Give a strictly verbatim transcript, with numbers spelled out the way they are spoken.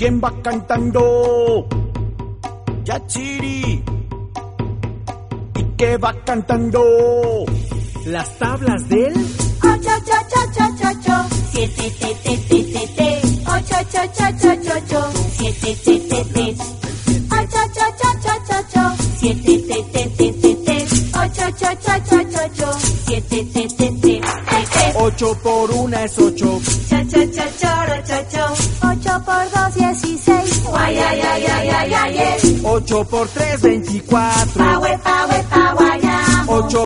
¿Quién va cantando? Yatsiri. ¿Y qué va cantando? Las tablas del ocho, ocho, ocho, ocho, ocho. Siete, te, te, te, te, te. Ocho, ocho, ocho, ocho, ocho. Siete, te, te, te. Ocho, ocho, ocho, ocho, ocho. Siete, te, te, te, te, te. Ocho, ocho, ocho, ocho, ocho. Siete, te, te, te, te, te. Ocho por una es ocho. Cho, cho, cho, choro, cho, cho. Ocho por dos, dieciséis. Guay, ay, ay, ay, ay, ay, ay. Ocho por tres, veinticuatro. Paue, paue, paguayamo. Ocho